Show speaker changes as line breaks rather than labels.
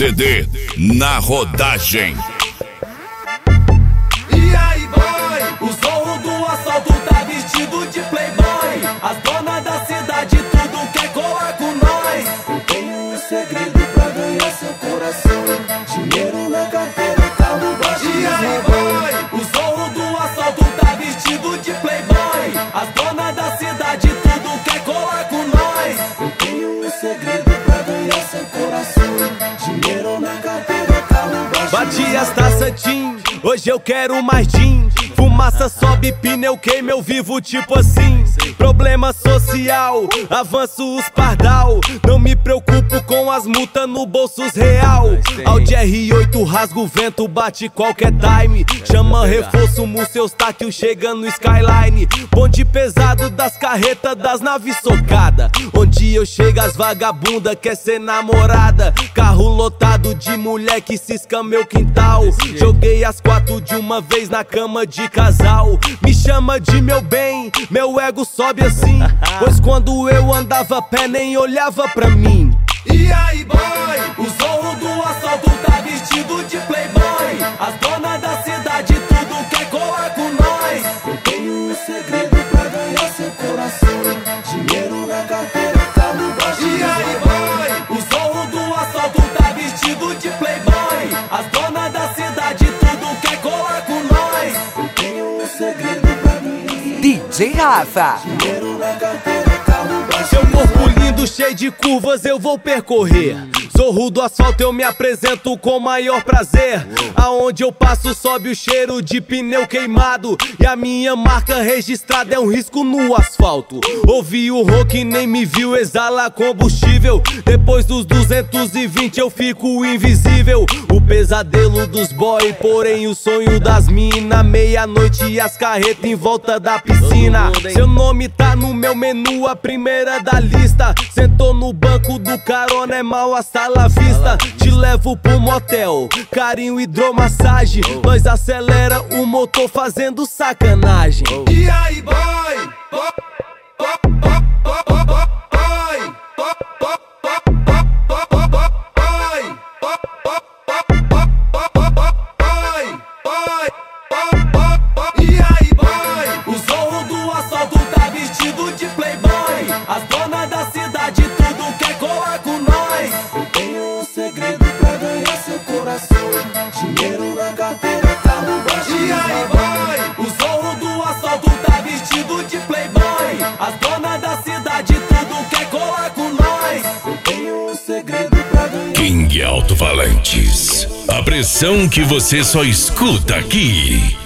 CD na rodagem.
E aí, boy, o zorro do assalto tá vestido de playboy. As donas da cidade tudo quer colar com nós. Eu tenho um segredo pra ganhar seu coração: dinheiro na carteira, carro baixo. E aí, boy, o zorro do assalto tá vestido de playboy. As donas da cidade tudo quer colar com nós. Eu tenho um segredo pra ganhar seu coração: dinheiro na carteira, carro baixo.
Bati as taças Tim, hoje eu quero mais gin. Fumaça sobe, pneu queima, eu vivo tipo assim. Problema social, avanço os pardal. Não me preocupo com as multas no bolsos real. Audi R8 rasga o vento, bate qualquer time. Chama reforço, seus táquio chega no skyline. Bonde pesado das carretas, das naves socada. Onde eu chego as vagabunda quer ser namorada. Carro lotado de mulher que cisca meu quintal. Joguei as 4 de uma vez na cama de casal. Me chama de meu bem, meu ego sobe assim. Pois quando eu andava a pé nem olhava pra mim.
E aí, boy, o zorro do assalto tá vestido de playboy. As donas da cidade tudo quer colar com nós. Eu tenho um segredo pra ganhar seu coração: dinheiro na carteira, carro baixo. E aí, boy, o zorro do assalto tá vestido de playboy. As donas da cidade tudo quer colar com nós. Eu tenho um segredo pra mim:
DJ Rafa.
dinheiro na carteira, carro baixo.
Seu corpo lindo, cheio de curvas, eu vou percorrer. Zorro do asfalto, eu me apresento com maior prazer. Aonde eu passo sobe o cheiro de pneu queimado. E a minha marca registrada é um risco no asfalto. Ouvi o rock, nem me viu, exala combustível. Depois dos 220 eu fico invisível. O pesadelo dos boy, porém o sonho das mina. Meia-noite e as carretas em volta da piscina. Seu nome tá no meu menu, a primeira da lista. Sentou no banco do carona, é mal a sala vista. Te levo pro motel, carinho, hidromassagem. Nós acelera o motor fazendo sacanagem.
E aí, boy, e aí, boy, o zorro do assalto tá vestido de playboy. As donas da cidade tudo quer colar com nós. Eu tenho um segredo pra ganhar seu coração: dinheiro na carteira, carro baixo. E aí, boy, o zorro do assalto tá vestido de playboy. As donas da cidade tudo quer colar com nós. Eu tenho um segredo pra ganhar.
King Alto Valentis. A pressão que você só escuta aqui.